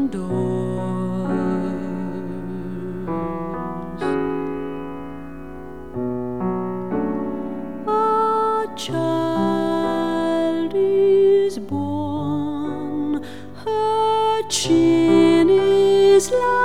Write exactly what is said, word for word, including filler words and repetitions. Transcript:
doors. A child is born, her chin is light.